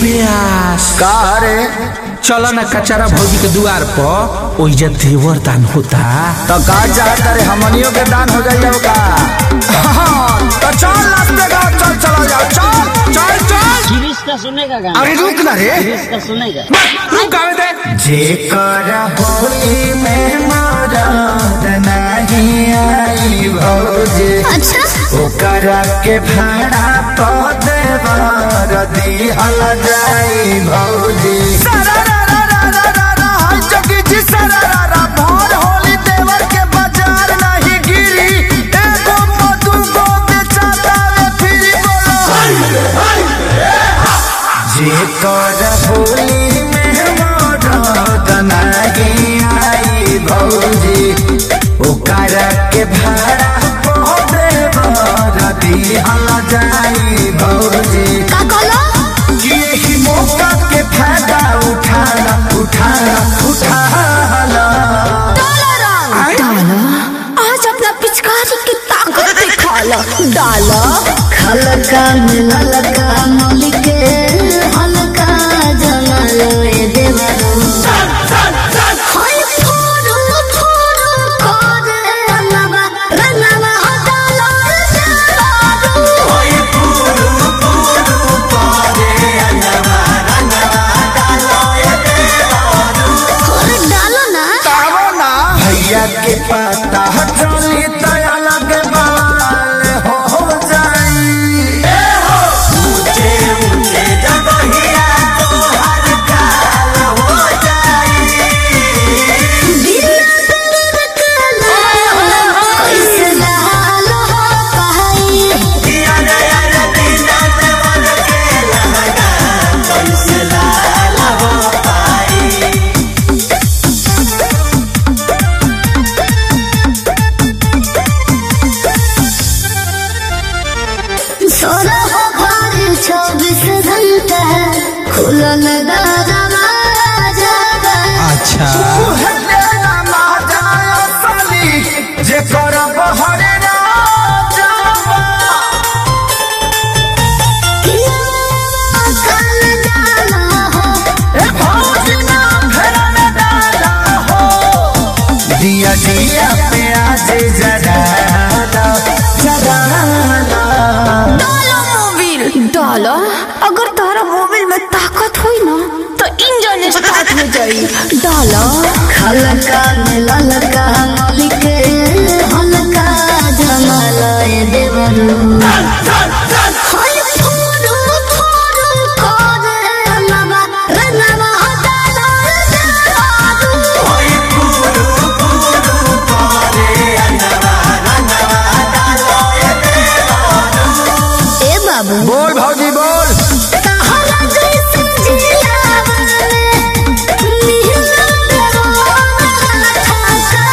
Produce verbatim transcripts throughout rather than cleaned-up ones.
प्यास का रे चल न कचरा भौजी के द्वार पर ओइजा देवर दान होता तो का चाहता रे हमनियों के दान हो जाइए का हाँ, तो चल रास्ते का चल चला जाओ चल चल चल किसका सुनेगा गाना? अरे रुक ना रे किसका सुनेगा? रुक आवे दे जेकर होली में मरद नहीं आई भौजी अच्छा ओकरा के भाड़ा पद बर दिहल जाई भौजी भर होली देवर के बाजार नहीं गिरी एगो मधु गो बेचाता रे फिरी बोलो जेकर होली में मरद नहीं आई भौजी ओकरा के भाड़ा पद बर दिहल जाई भौजी का कहलो कि यही मौका के फायदा उठाना उठाना उठाना डाला आज अपना पिचकारी की ताकत दिखाला डाला खलका मिललका मलिके हलका जमालो ए देवरो हाय फोड़ो फोड़ो कर रंगवा रंगवा डाला देवरो ओए पुरु पुरु पारे अनवा रंगवा डालो ए देवारू अरे डालो ना तावो ना भैया के पता चली तया लगे बाल हो जाई ए हो ऊंचे ऊंचे जगहिया तो हर काल हो जाई बिना दूर कला कैसे लालो पाई दिया नया रतीना देवर के लहगा कैसे लाल हो पाई सोना हो घर चौबीस घंटा खुलल दरवाजा अच्छा उहलेना ना जायो साली जे करब हरे राजावा कल डाला हो ए भौजी ना फेरा में डाला हो दिया दिया पे आज जराला जराला डालो मोबिल डालो अगर तारा मोबिल में ताकत हुई ना तो इंजन स्टार्ट हो जाई डालो खलका मिललका मलिके हलका जमाला ए देवरो हाय फोड़ो फोड़ो कर रंगवा रंगवा डालो देवरो ओए पुरु पुरु पारे अनवा रंगवा डालो ए देवारू ए बाबू बोल भौजी बोल तहरा जैसे जियावाले मिहिला देवाना ठाका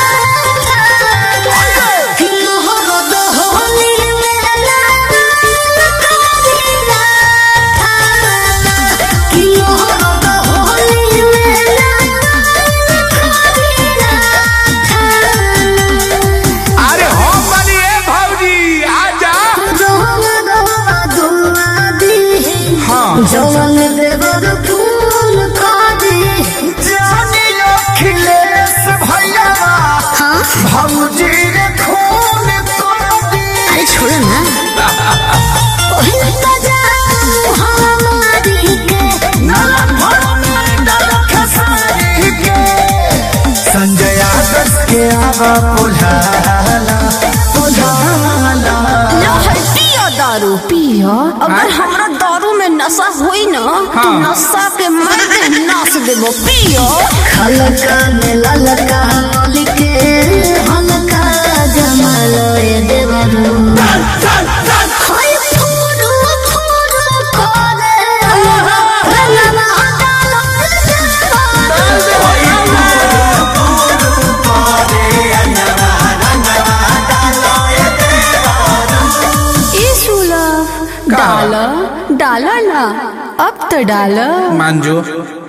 मोहरो दो होली में ना करीना कि मोहरो दो होली में ना करीना अरे हम बनिए भौजी आजा रोम रोम दुआ दी हाँ जवन देवर फूल का दी जानियो खिलेश भैया हाँ भौजी रे खून कर दी अरे छोड़ो ना पहले तो जाओ हमारी के नला भर में डाल खसारी के संजय आदर्श के आवा पुल्हाला पुल्हाला लो है पियो दारू पियो अगर हमरा दारू में नशा हुई ना तो हाँ। नशा के मर्दे नाच देबो पियो खलका में ललका मलिके हलका जमालो ए देवरो हाय फोड़ो फोड़ो कर रंगवा डालो डालो डालो ना अब तो डालो मांजो